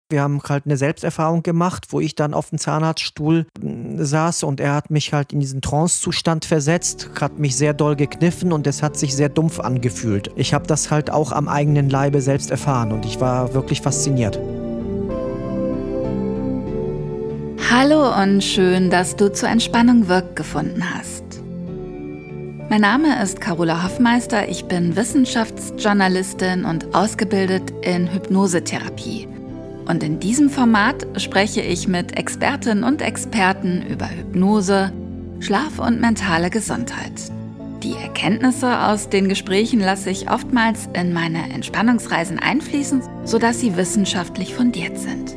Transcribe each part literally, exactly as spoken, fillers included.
Wir haben halt eine Selbsterfahrung gemacht, wo ich dann auf dem Zahnarztstuhl mm, saß und er hat mich halt in diesen Trancezustand versetzt, hat mich sehr doll gekniffen und es hat sich sehr dumpf angefühlt. Ich habe das halt auch am eigenen Leibe selbst erfahren und ich war wirklich fasziniert. Hallo und schön, dass du zur Entspannung wirkt gefunden hast. Mein Name ist Carola Hoffmeister, ich bin Wissenschaftsjournalistin und ausgebildet in Hypnosetherapie. Und in diesem Format spreche ich mit Expertinnen und Experten über Hypnose, Schlaf und mentale Gesundheit. Die Erkenntnisse aus den Gesprächen lasse ich oftmals in meine Entspannungsreisen einfließen, sodass sie wissenschaftlich fundiert sind.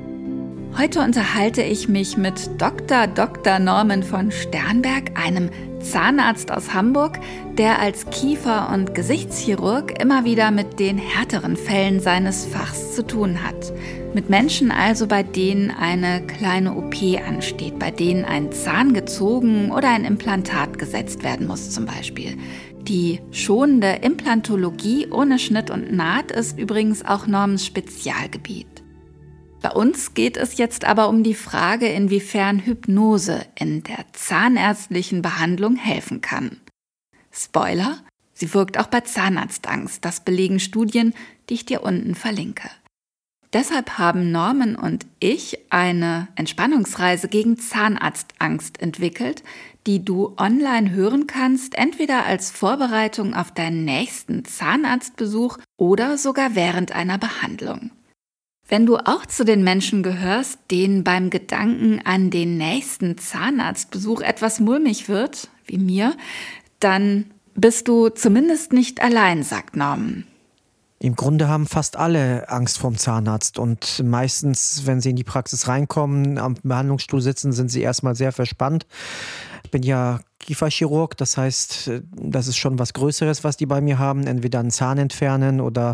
Heute unterhalte ich mich mit Doktor Doktor Norman von Sternberg, einem Zahnarzt aus Hamburg, der als Kiefer- und Gesichtschirurg immer wieder mit den härteren Fällen seines Fachs zu tun hat. Mit Menschen also, bei denen eine kleine O P ansteht, bei denen ein Zahn gezogen oder ein Implantat gesetzt werden muss zum Beispiel. Die schonende Implantologie ohne Schnitt und Naht ist übrigens auch Normans Spezialgebiet. Bei uns geht es jetzt aber um die Frage, inwiefern Hypnose in der zahnärztlichen Behandlung helfen kann. Spoiler, sie wirkt auch bei Zahnarztangst. Das belegen Studien, die ich dir unten verlinke. Deshalb haben Norman und ich eine Entspannungsreise gegen Zahnarztangst entwickelt, die du online hören kannst, entweder als Vorbereitung auf deinen nächsten Zahnarztbesuch oder sogar während einer Behandlung. Wenn du auch zu den Menschen gehörst, denen beim Gedanken an den nächsten Zahnarztbesuch etwas mulmig wird, wie mir, dann bist du zumindest nicht allein, sagt Norman. Im Grunde haben fast alle Angst vorm Zahnarzt und meistens, wenn sie in die Praxis reinkommen, am Behandlungsstuhl sitzen, sind sie erstmal sehr verspannt. Ich bin ja Kieferchirurg, das heißt, das ist schon was Größeres, was die bei mir haben. Entweder einen Zahn entfernen oder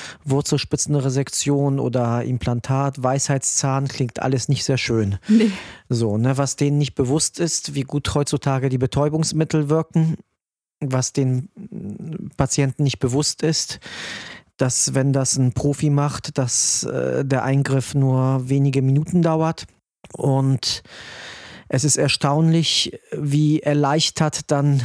Wurzelspitzenresektion oder Implantat, Weisheitszahn, klingt alles nicht sehr schön. Nee. So, ne, was denen nicht bewusst ist, wie gut heutzutage die Betäubungsmittel wirken, was den Patienten nicht bewusst ist, dass, wenn das ein Profi macht, dass äh, der Eingriff nur wenige Minuten dauert. Und es ist erstaunlich, wie erleichtert dann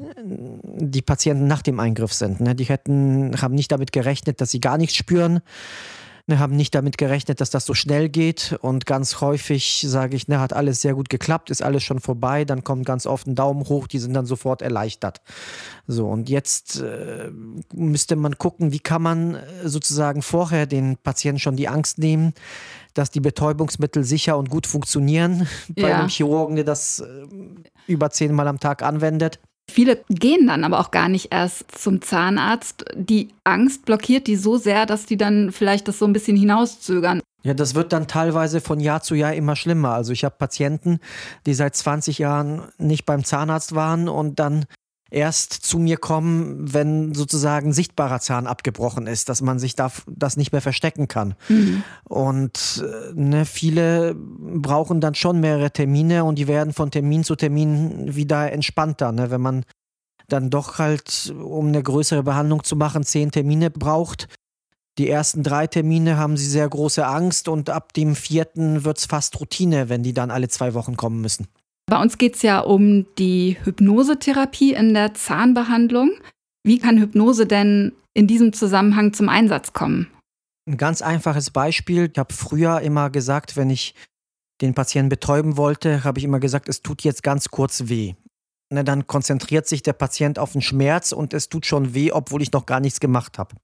die Patienten nach dem Eingriff sind. Ne? Die hätten, haben nicht damit gerechnet, dass sie gar nichts spüren. Ne, haben nicht damit gerechnet, dass das so schnell geht, und ganz häufig sage ich, ne, hat alles sehr gut geklappt, ist alles schon vorbei, dann kommt ganz oft ein Daumen hoch, die sind dann sofort erleichtert. So, und jetzt äh, müsste man gucken, wie kann man sozusagen vorher den Patienten schon die Angst nehmen, dass die Betäubungsmittel sicher und gut funktionieren, bei Ja. einem Chirurgen, der das äh, über zehnmal am Tag anwendet. Viele gehen dann aber auch gar nicht erst zum Zahnarzt. Die Angst blockiert die so sehr, dass die dann vielleicht das so ein bisschen hinauszögern. Ja, das wird dann teilweise von Jahr zu Jahr immer schlimmer. Also ich habe Patienten, die seit zwanzig Jahren nicht beim Zahnarzt waren und dann erst zu mir kommen, wenn sozusagen sichtbarer Zahn abgebrochen ist, dass man sich da das nicht mehr verstecken kann. Mhm. Und äh, ne, viele brauchen dann schon mehrere Termine und die werden von Termin zu Termin wieder entspannter. Ne? Wenn man dann doch halt, um eine größere Behandlung zu machen, zehn Termine braucht. Die ersten drei Termine haben sie sehr große Angst und ab dem vierten wird es fast Routine, wenn die dann alle zwei Wochen kommen müssen. Bei uns geht es ja um die Hypnosetherapie in der Zahnbehandlung. Wie kann Hypnose denn in diesem Zusammenhang zum Einsatz kommen? Ein ganz einfaches Beispiel. Ich habe früher immer gesagt, wenn ich den Patienten betäuben wollte, habe ich immer gesagt, es tut jetzt ganz kurz weh. Ne, dann konzentriert sich der Patient auf den Schmerz und es tut schon weh, obwohl ich noch gar nichts gemacht habe.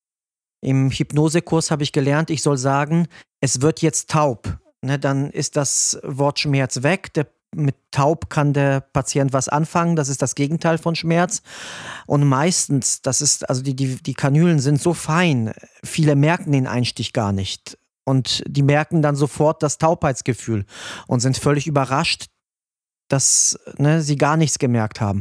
Im Hypnosekurs habe ich gelernt, ich soll sagen, es wird jetzt taub. Ne, dann ist das Wort Schmerz weg. Der Mit taub kann der Patient was anfangen, das ist das Gegenteil von Schmerz. Und meistens, das ist, also die, die, die Kanülen sind so fein, viele merken den Einstich gar nicht. Und die merken dann sofort das Taubheitsgefühl und sind völlig überrascht, dass ne, sie gar nichts gemerkt haben.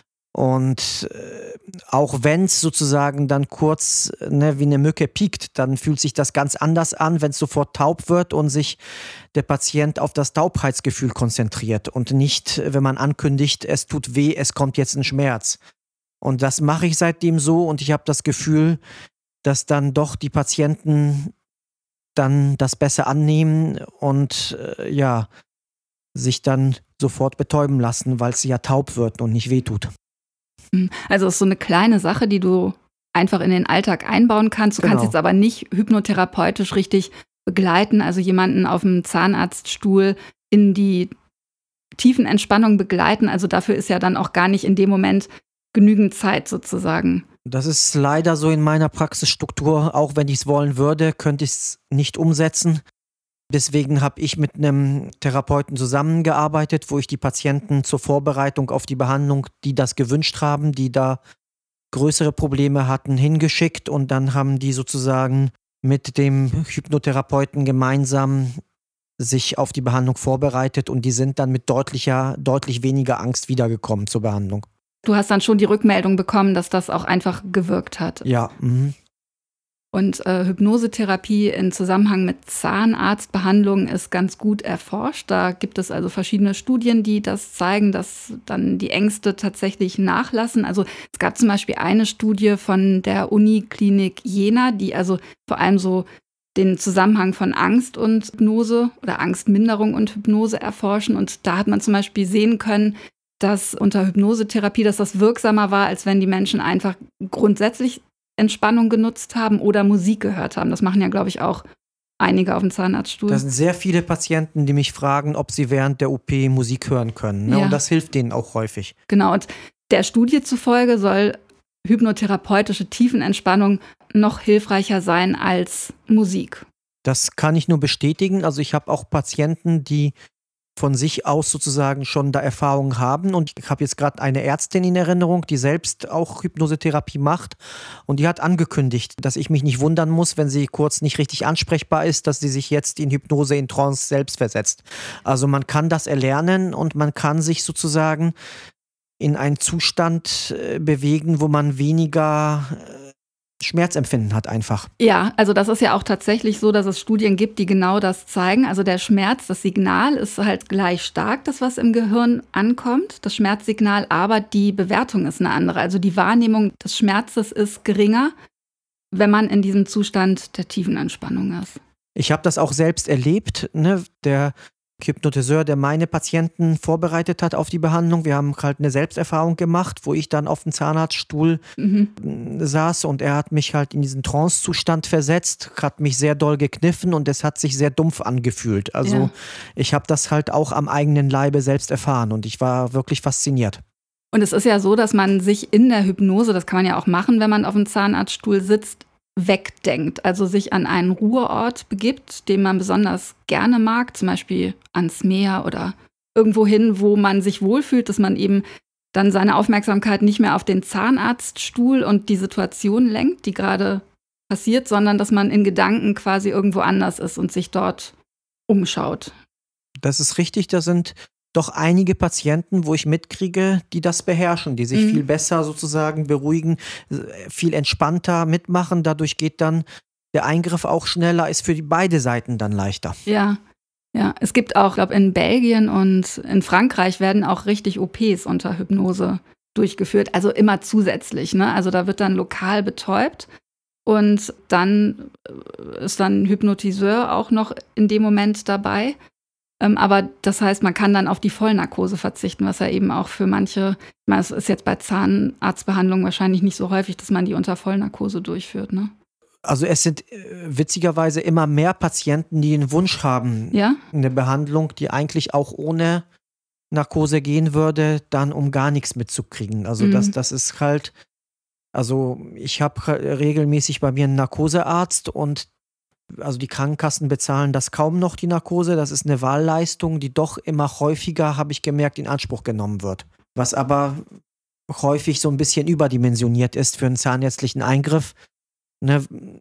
Und äh, auch wenn es sozusagen dann kurz ne, wie eine Mücke piekt, dann fühlt sich das ganz anders an, wenn es sofort taub wird und sich der Patient auf das Taubheitsgefühl konzentriert und nicht, wenn man ankündigt, es tut weh, es kommt jetzt ein Schmerz. Und das mache ich seitdem so und ich habe das Gefühl, dass dann doch die Patienten dann das besser annehmen und äh, ja, sich dann sofort betäuben lassen, weil sie ja taub wird und nicht wehtut. Also es ist so eine kleine Sache, die du einfach in den Alltag einbauen kannst. Du Genau. kannst jetzt aber nicht hypnotherapeutisch richtig begleiten, also jemanden auf dem Zahnarztstuhl in die tiefen Entspannung begleiten. Also dafür ist ja dann auch gar nicht in dem Moment genügend Zeit sozusagen. Das ist leider so in meiner Praxisstruktur. Auch wenn ich es wollen würde, könnte ich es nicht umsetzen. Deswegen habe ich mit einem Therapeuten zusammengearbeitet, wo ich die Patienten zur Vorbereitung auf die Behandlung, die das gewünscht haben, die da größere Probleme hatten, hingeschickt. Und dann haben die sozusagen mit dem Hypnotherapeuten gemeinsam sich auf die Behandlung vorbereitet und die sind dann mit deutlicher, deutlich weniger Angst wiedergekommen zur Behandlung. Du hast dann schon die Rückmeldung bekommen, dass das auch einfach gewirkt hat. Ja. Mhm. Und äh, Hypnosetherapie in Zusammenhang mit Zahnarztbehandlung ist ganz gut erforscht. Da gibt es also verschiedene Studien, die das zeigen, dass dann die Ängste tatsächlich nachlassen. Also es gab zum Beispiel eine Studie von der Uniklinik Jena, die also vor allem so den Zusammenhang von Angst und Hypnose oder Angstminderung und Hypnose erforschen. Und da hat man zum Beispiel sehen können, dass unter Hypnosetherapie, dass das wirksamer war, als wenn die Menschen einfach grundsätzlich Entspannung genutzt haben oder Musik gehört haben. Das machen ja, glaube ich, auch einige auf dem Zahnarztstuhl. Da sind sehr viele Patienten, die mich fragen, ob sie während der O P Musik hören können. Ne? Ja. Und das hilft denen auch häufig. Genau, und der Studie zufolge soll hypnotherapeutische Tiefenentspannung noch hilfreicher sein als Musik. Das kann ich nur bestätigen. Also ich habe auch Patienten, die von sich aus sozusagen schon da Erfahrungen haben. Und ich habe jetzt gerade eine Ärztin in Erinnerung, die selbst auch Hypnosetherapie macht. Und die hat angekündigt, dass ich mich nicht wundern muss, wenn sie kurz nicht richtig ansprechbar ist, dass sie sich jetzt in Hypnose, in Trance selbst versetzt. Also man kann das erlernen und man kann sich sozusagen in einen Zustand äh, bewegen, wo man weniger äh, Schmerzempfinden hat einfach. Ja, also das ist ja auch tatsächlich so, dass es Studien gibt, die genau das zeigen. Also der Schmerz, das Signal ist halt gleich stark, das was im Gehirn ankommt, das Schmerzsignal, aber die Bewertung ist eine andere. Also die Wahrnehmung des Schmerzes ist geringer, wenn man in diesem Zustand der tiefen Entspannung ist. Ich habe das auch selbst erlebt, ne? Der Hypnotiseur, der meine Patienten vorbereitet hat auf die Behandlung. Wir haben halt eine Selbsterfahrung gemacht, wo ich dann auf dem Zahnarztstuhl Mhm. saß und er hat mich halt in diesen Trance-Zustand versetzt, hat mich sehr doll gekniffen und es hat sich sehr dumpf angefühlt. Also Ja. ich habe das halt auch am eigenen Leibe selbst erfahren und ich war wirklich fasziniert. Und es ist ja so, dass man sich in der Hypnose, das kann man ja auch machen, wenn man auf dem Zahnarztstuhl sitzt, wegdenkt, also sich an einen Ruheort begibt, den man besonders gerne mag, zum Beispiel ans Meer oder irgendwo hin, wo man sich wohlfühlt, dass man eben dann seine Aufmerksamkeit nicht mehr auf den Zahnarztstuhl und die Situation lenkt, die gerade passiert, sondern dass man in Gedanken quasi irgendwo anders ist und sich dort umschaut. Das ist richtig, da sind doch einige Patienten, wo ich mitkriege, die das beherrschen, die sich Mhm. viel besser sozusagen beruhigen, äh, viel entspannter mitmachen. Dadurch geht dann der Eingriff auch schneller, ist für die beide Seiten dann leichter. Ja, ja. Es gibt auch, ich glaube, in Belgien und in Frankreich werden auch richtig O Ps unter Hypnose durchgeführt, also immer zusätzlich, ne? Also da wird dann lokal betäubt und dann äh, ist dann ein Hypnotiseur auch noch in dem Moment dabei. Ähm, aber das heißt, man kann dann auf die Vollnarkose verzichten, was ja eben auch für manche, ich meine, es ist jetzt bei Zahnarztbehandlungen wahrscheinlich nicht so häufig, dass man die unter Vollnarkose durchführt, ne? Also es sind äh, witzigerweise immer mehr Patienten, die einen Wunsch haben, Ja? eine Behandlung, die eigentlich auch ohne Narkose gehen würde, dann um gar nichts mitzukriegen. Also Mhm. das, das ist halt, also ich habe regelmäßig bei mir einen Narkosearzt und also die Krankenkassen bezahlen das kaum noch, die Narkose. Das ist eine Wahlleistung, die doch immer häufiger, habe ich gemerkt, in Anspruch genommen wird. Was aber häufig so ein bisschen überdimensioniert ist für einen zahnärztlichen Eingriff. Ne,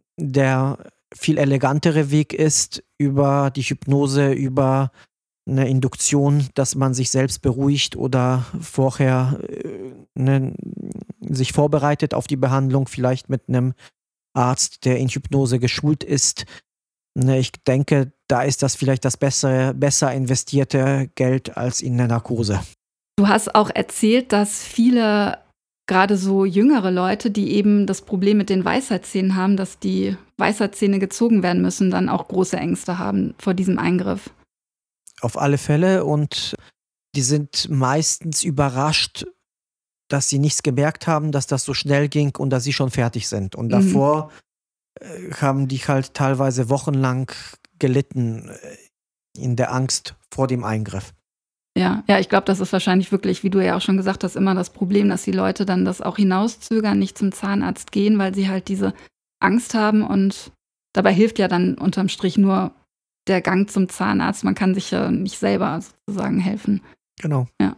der viel elegantere Weg ist über die Hypnose, über eine Induktion, dass man sich selbst beruhigt oder vorher äh, ne, sich vorbereitet auf die Behandlung, vielleicht mit einem Arzt, der in Hypnose geschult ist. Ne, ich denke, da ist das vielleicht das bessere, besser investierte Geld als in der Narkose. Du hast auch erzählt, dass viele gerade so jüngere Leute, die eben das Problem mit den Weisheitszähnen haben, dass die Weisheitszähne gezogen werden müssen, dann auch große Ängste haben vor diesem Eingriff. Auf alle Fälle, und die sind meistens überrascht, dass sie nichts gemerkt haben, dass das so schnell ging und dass sie schon fertig sind. Und Mhm. davor äh, haben die halt teilweise wochenlang gelitten äh, in der Angst vor dem Eingriff. Ja, ja, ich glaube, das ist wahrscheinlich wirklich, wie du ja auch schon gesagt hast, immer das Problem, dass die Leute dann das auch hinauszögern, nicht zum Zahnarzt gehen, weil sie halt diese Angst haben, und dabei hilft ja dann unterm Strich nur der Gang zum Zahnarzt. Man kann sich ja nicht selber sozusagen helfen. Genau. Ja.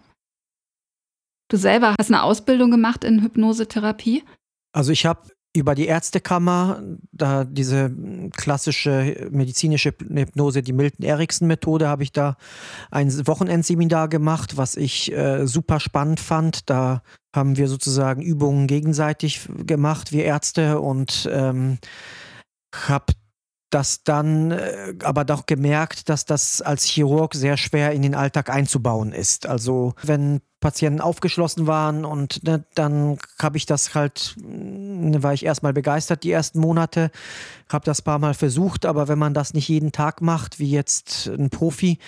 Du selber hast eine Ausbildung gemacht in Hypnosetherapie? Also ich habe über die Ärztekammer, da diese mm, klassische medizinische Hypnose, die Milton-Erickson-Methode, habe ich da ein Wochenendseminar gemacht, was ich äh, super spannend fand. Da haben wir sozusagen Übungen gegenseitig gemacht, wir Ärzte, und ähm, habe das dann äh, aber doch gemerkt, dass das als Chirurg sehr schwer in den Alltag einzubauen ist. Also wenn Patienten aufgeschlossen waren, und ne, dann habe ich das halt, ne, war ich erstmal begeistert die ersten Monate, habe das ein paar Mal versucht, aber wenn man das nicht jeden Tag macht, wie jetzt ein Profi,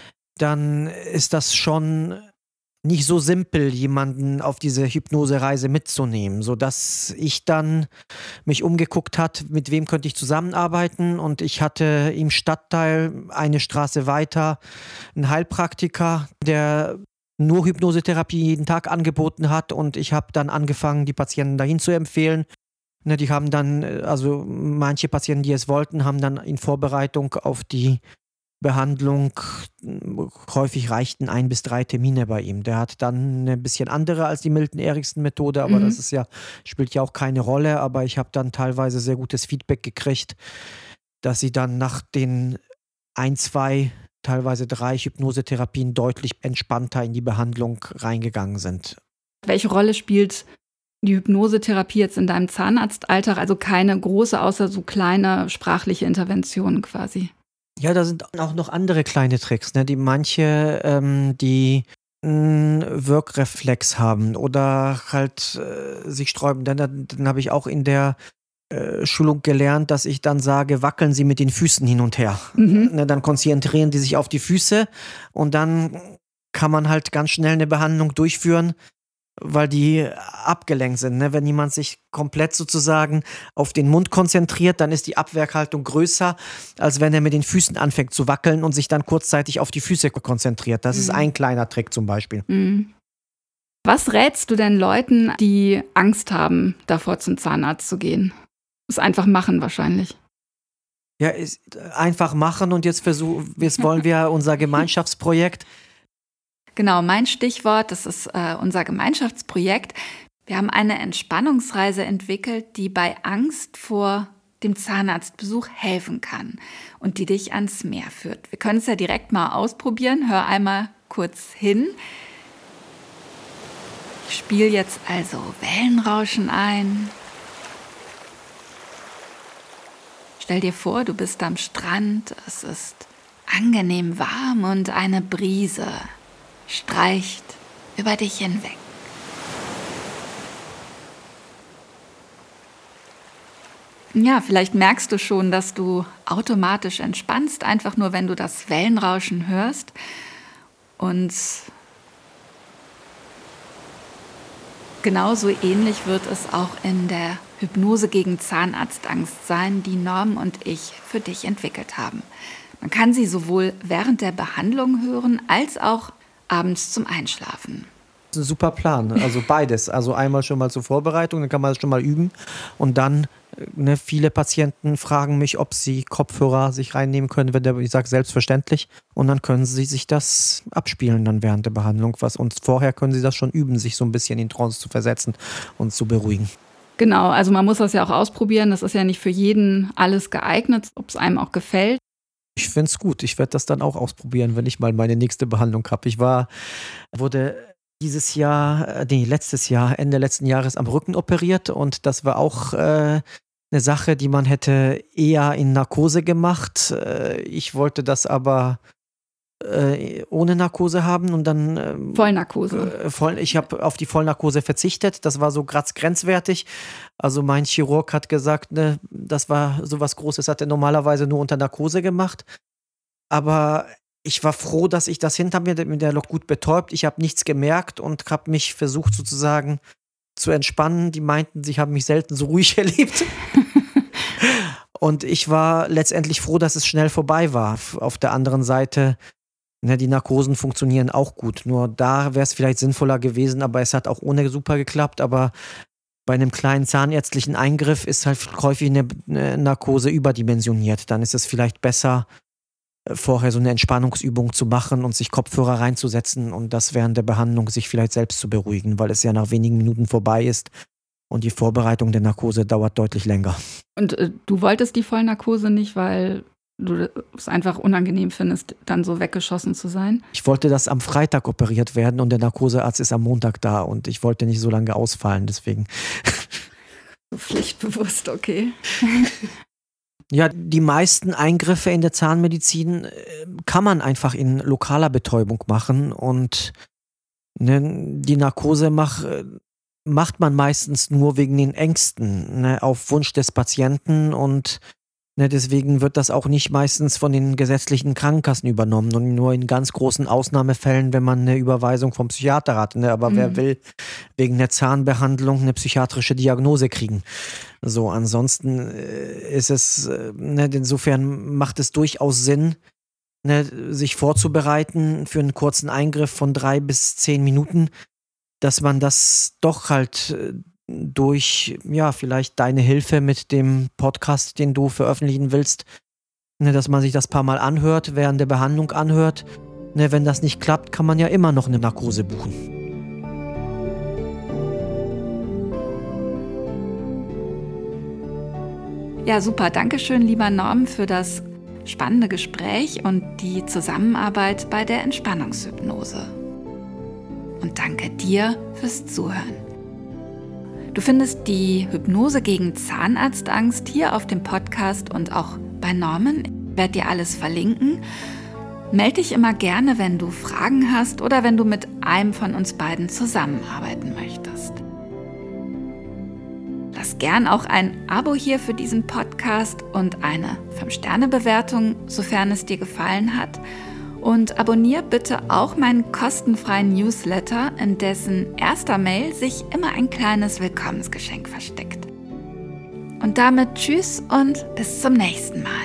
dann ist das schon nicht so simpel, jemanden auf diese Hypnosereise mitzunehmen, sodass ich dann mich umgeguckt hat, mit wem könnte ich zusammenarbeiten, und ich hatte im Stadtteil eine Straße weiter einen Heilpraktiker, der nur Hypnosetherapie jeden Tag angeboten hat, und ich habe dann angefangen, die Patienten dahin zu empfehlen. Ne, die haben dann, äh, also manche Patienten, die es wollten, haben dann in Vorbereitung auf die Behandlung, m, häufig reichten ein bis drei Termine bei ihm. Der hat dann eine bisschen andere als die Milton-Erickson-Methode, aber das Mhm. ist ja, spielt ja auch keine Rolle. Aber ich habe dann teilweise sehr gutes Feedback gekriegt, dass sie dann nach den ein, zwei, teilweise drei Hypnosetherapien deutlich entspannter in die Behandlung reingegangen sind. Welche Rolle spielt die Hypnosetherapie jetzt in deinem Zahnarztalltag? Also keine große, außer so kleine sprachliche Interventionen quasi. Ja, da sind auch noch andere kleine Tricks, ne, die manche, ähm, die 'n Wirkreflex haben oder halt äh, sich sträuben. Dann, dann, dann habe ich auch in der äh, Schulung gelernt, dass ich dann sage, wackeln Sie mit den Füßen hin und her. Mhm. Ne, dann konzentrieren die sich auf die Füße, und dann kann man halt ganz schnell eine Behandlung durchführen, weil die abgelenkt sind. Ne? Wenn jemand sich komplett sozusagen auf den Mund konzentriert, dann ist die Abwehrhaltung größer, als wenn er mit den Füßen anfängt zu wackeln und sich dann kurzzeitig auf die Füße konzentriert. Das ist Mhm. ein kleiner Trick zum Beispiel. Mhm. Was rätst du denn Leuten, die Angst haben, davor zum Zahnarzt zu gehen? Es einfach machen wahrscheinlich. Ja, ist einfach machen, und jetzt versuchen, jetzt wollen wir unser Gemeinschaftsprojekt. Genau, mein Stichwort, das ist äh, unser Gemeinschaftsprojekt. Wir haben eine Entspannungsreise entwickelt, die bei Angst vor dem Zahnarztbesuch helfen kann und die dich ans Meer führt. Wir können es ja direkt mal ausprobieren. Hör einmal kurz hin. Ich spiele jetzt also Wellenrauschen ein. Stell dir vor, du bist am Strand. Es ist angenehm warm und eine Brise streicht über dich hinweg. Ja, vielleicht merkst du schon, dass du automatisch entspannst, einfach nur, wenn du das Wellenrauschen hörst. Und genauso ähnlich wird es auch in der Hypnose gegen Zahnarztangst sein, die Norm und ich für dich entwickelt haben. Man kann sie sowohl während der Behandlung hören, als auch abends zum Einschlafen. Das ist ein super Plan. Also beides. Also einmal schon mal zur Vorbereitung, dann kann man das schon mal üben. Und dann, äh, ne, viele Patienten fragen mich, ob sie Kopfhörer sich reinnehmen können, wenn der, ich sage selbstverständlich. Und dann können sie sich das abspielen dann während der Behandlung. Was, und vorher können sie das schon üben, sich so ein bisschen in Trance zu versetzen und zu beruhigen. Genau, also man muss das ja auch ausprobieren. Das ist ja nicht für jeden alles geeignet, ob es einem auch gefällt. Ich finde es gut. Ich werde das dann auch ausprobieren, wenn ich mal meine nächste Behandlung habe. Ich war, wurde dieses Jahr, äh, nee, letztes Jahr, Ende letzten Jahres am Rücken operiert, und das war auch äh, eine Sache, die man hätte eher in Narkose gemacht. Äh, ich wollte das aber äh, ohne Narkose haben und dann ähm, Vollnarkose. Äh, voll, ich habe auf die Vollnarkose verzichtet. Das war so grad grenzwertig. Also mein Chirurg hat gesagt, ne, das war so was Großes, hat er normalerweise nur unter Narkose gemacht. Aber ich war froh, dass ich das hinter mir mit der Lok gut betäubt. Ich habe nichts gemerkt und habe mich versucht sozusagen zu entspannen. Die meinten, sie haben mich selten so ruhig erlebt. Und ich war letztendlich froh, dass es schnell vorbei war. Auf der anderen Seite, ne, die Narkosen funktionieren auch gut. Nur da wäre es vielleicht sinnvoller gewesen, aber es hat auch ohne super geklappt. Aber bei einem kleinen zahnärztlichen Eingriff ist halt häufig eine, eine Narkose überdimensioniert. Dann ist es vielleicht besser, vorher so eine Entspannungsübung zu machen und sich Kopfhörer reinzusetzen und das während der Behandlung sich vielleicht selbst zu beruhigen, weil es ja nach wenigen Minuten vorbei ist und die Vorbereitung der Narkose dauert deutlich länger. Und äh, du wolltest die Vollnarkose nicht, weil du es einfach unangenehm findest, dann so weggeschossen zu sein? Ich wollte, dass am Freitag operiert werden und der Narkosearzt ist am Montag da und ich wollte nicht so lange ausfallen, deswegen. So pflichtbewusst, okay. Ja, die meisten Eingriffe in der Zahnmedizin äh, kann man einfach in lokaler Betäubung machen und ne, die Narkose mach, äh, macht man meistens nur wegen den Ängsten, ne, auf Wunsch des Patienten und ne, deswegen wird das auch nicht meistens von den gesetzlichen Krankenkassen übernommen und nur in ganz großen Ausnahmefällen, wenn man eine Überweisung vom Psychiater hat. Ne, aber mhm. wer will wegen der Zahnbehandlung eine psychiatrische Diagnose kriegen? So, ansonsten äh, ist es, äh, ne, insofern macht es durchaus Sinn, ne, sich vorzubereiten für einen kurzen Eingriff von drei bis zehn Minuten, dass man das doch halt äh, durch, ja, vielleicht deine Hilfe mit dem Podcast, den du veröffentlichen willst, ne, dass man sich das paar Mal anhört, während der Behandlung anhört. Ne, wenn das nicht klappt, kann man ja immer noch eine Narkose buchen. Ja, super. Dankeschön, lieber Norm, für das spannende Gespräch und die Zusammenarbeit bei der Entspannungshypnose. Und danke dir fürs Zuhören. Du findest die Hypnose gegen Zahnarztangst hier auf dem Podcast und auch bei Norman. Ich werde dir alles verlinken. Melde dich immer gerne, wenn du Fragen hast oder wenn du mit einem von uns beiden zusammenarbeiten möchtest. Lass gern auch ein Abo hier für diesen Podcast und eine fünf Sterne Bewertung, sofern es dir gefallen hat. Und abonniere bitte auch meinen kostenfreien Newsletter, in dessen erster Mail sich immer ein kleines Willkommensgeschenk versteckt. Und damit tschüss und bis zum nächsten Mal.